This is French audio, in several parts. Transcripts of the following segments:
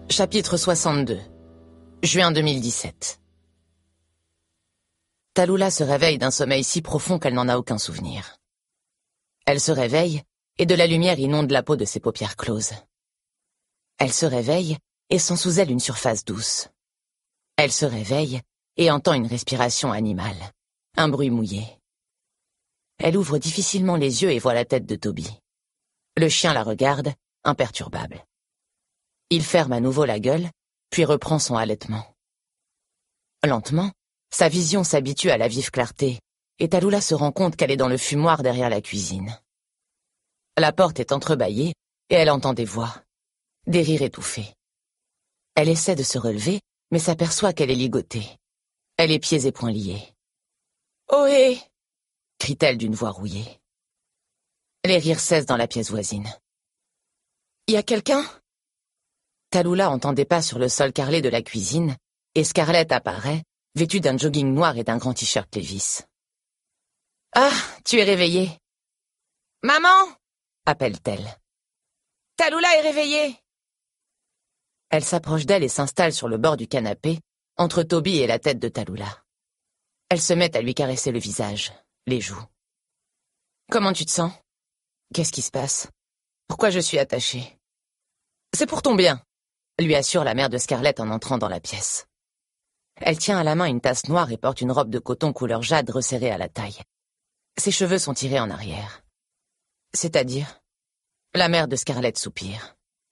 Chapitre 62. Juin 2017. Tallulah se réveille d'un sommeil si profond qu'elle n'en a aucun souvenir. Elle se réveille, et de la lumière inonde la peau de ses paupières closes. Elle se réveille, et sent sous elle une surface douce. Elle se réveille, et entend une respiration animale, un bruit mouillé. Elle ouvre difficilement les yeux et voit la tête de Toby. Le chien la regarde, imperturbable. Il ferme à nouveau la gueule, puis reprend son halètement. Lentement, sa vision s'habitue à la vive clarté, et Tallulah se rend compte qu'elle est dans le fumoir derrière la cuisine. La porte est entrebâillée, et elle entend des voix, des rires étouffés. Elle essaie de se relever, mais s'aperçoit qu'elle est ligotée. Elle est pieds et poings liés. « Ohé !» crie-t-elle d'une voix rouillée. Les rires cessent dans la pièce voisine. « Y a quelqu'un ?» Tallulah entend des pas sur le sol carrelé de la cuisine, et Scarlett apparaît, vêtue d'un jogging noir et d'un grand t-shirt Levi's. « Ah, tu es réveillée !»« Maman !» appelle-t-elle. « Tallulah est réveillée !» Elle s'approche d'elle et s'installe sur le bord du canapé, entre Toby et la tête de Tallulah. Elle se met à lui caresser le visage, les joues. « Comment tu te sens ? Qu'est-ce qui se passe ? Pourquoi je suis attachée ? »« C'est pour ton bien !» lui assure la mère de Scarlett en entrant dans la pièce. Elle tient à la main une tasse noire et porte une robe de coton couleur jade resserrée à la taille. Ses cheveux sont tirés en arrière. C'est-à-dire, la mère de Scarlett soupire.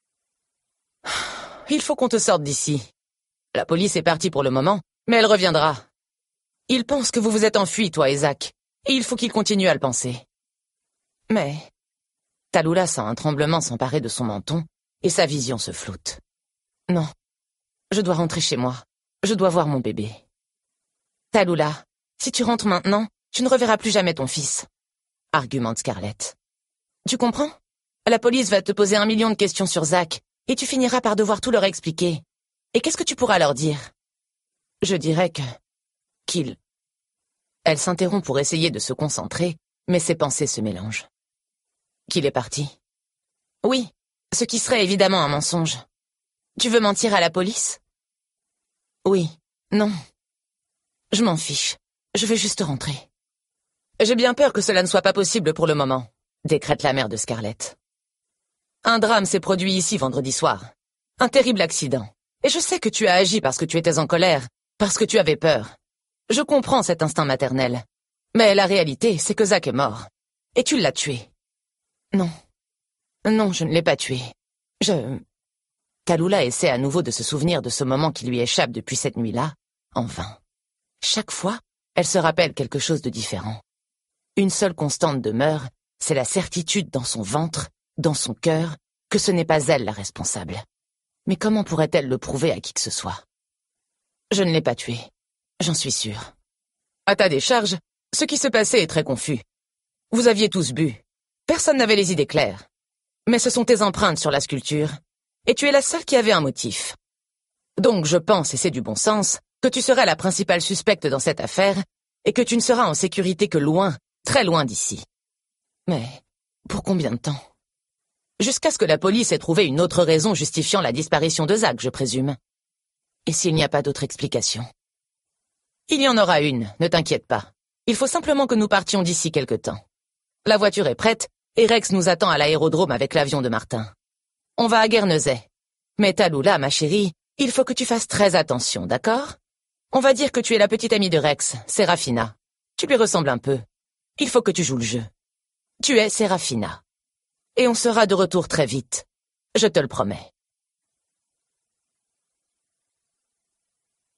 « Il faut qu'on te sorte d'ici. La police est partie pour le moment, mais elle reviendra. Ils pensent que vous vous êtes enfui, toi et Zach, et il faut qu'ils continuent à le penser. » Mais Tallulah sent un tremblement s'emparer de son menton, et sa vision se floute. « Non, je dois rentrer chez moi. Je dois voir mon bébé. »« Tallulah, si tu rentres maintenant, tu ne reverras plus jamais ton fils, » argumente Scarlett. « Tu comprends ? La police va te poser 1 million de questions sur Zach, et tu finiras par devoir tout leur expliquer. Et qu'est-ce que tu pourras leur dire ? Je dirais qu'il... » Elle s'interrompt pour essayer de se concentrer, mais ses pensées se mélangent. « Qu'il est parti. » Oui, ce qui serait évidemment un mensonge. Tu veux mentir à la police ? Oui, non. Je m'en fiche. Je vais juste rentrer. J'ai bien peur que cela ne soit pas possible pour le moment, décrète la mère de Scarlett. Un drame s'est produit ici vendredi soir. Un terrible accident. Et je sais que tu as agi parce que tu étais en colère, parce que tu avais peur. Je comprends cet instinct maternel. Mais la réalité, c'est que Zach est mort. Et tu l'as tué. Non. Non, je ne l'ai pas tué. Tallulah essaie à nouveau de se souvenir de ce moment qui lui échappe depuis cette nuit-là, en vain. Chaque fois, elle se rappelle quelque chose de différent. Une seule constante demeure, c'est la certitude dans son ventre, dans son cœur, que ce n'est pas elle la responsable. Mais comment pourrait-elle le prouver à qui que ce soit ? Je ne l'ai pas tué, j'en suis sûre. À ta décharge, ce qui se passait est très confus. Vous aviez tous bu. Personne n'avait les idées claires. Mais ce sont tes empreintes sur la sculpture. Et tu es la seule qui avait un motif. Donc je pense, et c'est du bon sens, que tu serais la principale suspecte dans cette affaire, et que tu ne seras en sécurité que loin, très loin d'ici. Mais pour combien de temps ? Jusqu'à ce que la police ait trouvé une autre raison justifiant la disparition de Zach, je présume. Et s'il n'y a pas d'autre explication ? Il y en aura une, ne t'inquiète pas. Il faut simplement que nous partions d'ici quelque temps. La voiture est prête, et Rex nous attend à l'aérodrome avec l'avion de Martin. On va à Guernesey. Mais Tallulah, ma chérie, il faut que tu fasses très attention, d'accord ? On va dire que tu es la petite amie de Rex, Serafina. Tu lui ressembles un peu. Il faut que tu joues le jeu. Tu es Serafina. Et on sera de retour très vite. Je te le promets.